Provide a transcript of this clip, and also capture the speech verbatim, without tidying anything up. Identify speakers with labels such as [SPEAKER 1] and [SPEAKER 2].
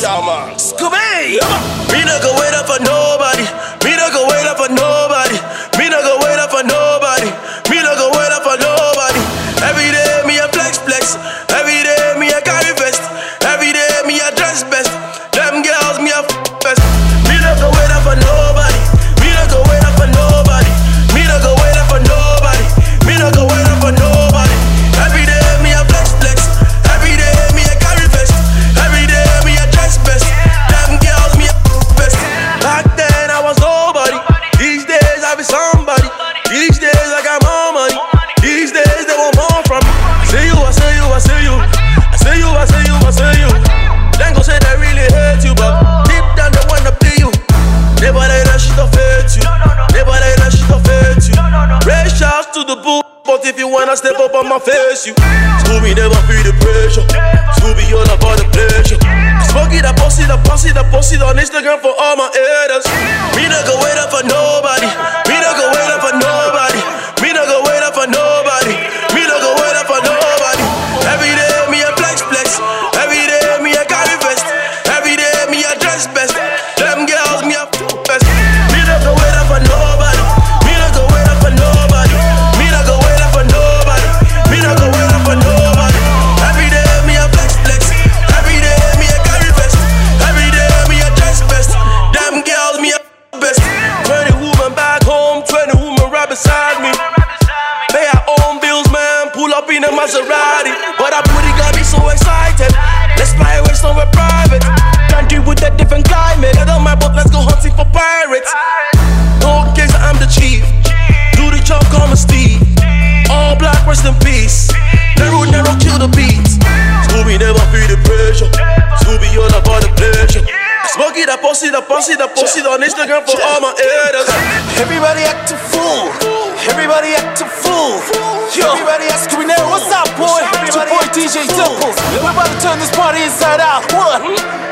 [SPEAKER 1] Yeah, man.
[SPEAKER 2] Scooby.
[SPEAKER 3] Me no go wait up for nobody. Me no go wait up for nobody. Me no go wait up for nobody. Me no go wait up for nobody. Every day me a flex flex. Every day me a carry vest. Every day me a dress best. Them girls me a f best. Me no go wait up for nobody. Me no go wait up for nobody. Me no go wait up for nobody. Me no go wait up for nobody. Every day me a flex flex. Every day me a carry vest. Every day me a dress best. Them girls me a f best. Back then I was nobody. These days I be somebody. These days I got more money. These days they want more from me. See you, I see you, I see you. I see you, I see you, I see you. Then go say they really hate you, but deep down they wanna be you. They bother that shit off hate you. They bother that shit off hate you. Raise shouts to the boo, but if you wanna step up on my face, you Scooby never feel the pressure. Scooby all about the pleasure. Smokey the pussy, the pussy, the pussy on Instagram for all my haters. Me no go wait up for nobody. Me no go wait up for nobody. Me no go wait up for nobody. Me no go wait up for nobody. Every day me a flex flex. Every day me a carry vest. Every day me a dress best. Them girls me a f best. Me no go wait up for nobody. Me no go wait up for nobody. Me no go wait up for nobody. Me no go wait up for nobody. Every day me a flex flex. Every day me a carry vest. Every day me a dress best. Them girls me a f best. Twenty women back home, twenty women right beside me. Pay our own bills, man. Pull up in a Maserati, but our booty got me so excited. Let's fly away somewhere private. Country with a different climate. Get on my boat, let's go hunting for pirates. No case, I'm the chief. Do the job, call me Steve. All black, rest in peace. Never, never kill the beats. Scooby never feel the pressure. Scooby all about the pleasure. Smokey the pussy, the pussy, the pussy on Instagram for all my haters.
[SPEAKER 2] Everybody act a fool. Everybody act a fool. Yo, everybody act Scooby now. What's up, boy? It's your boy D J Dimples. We're about to turn this party inside out. What?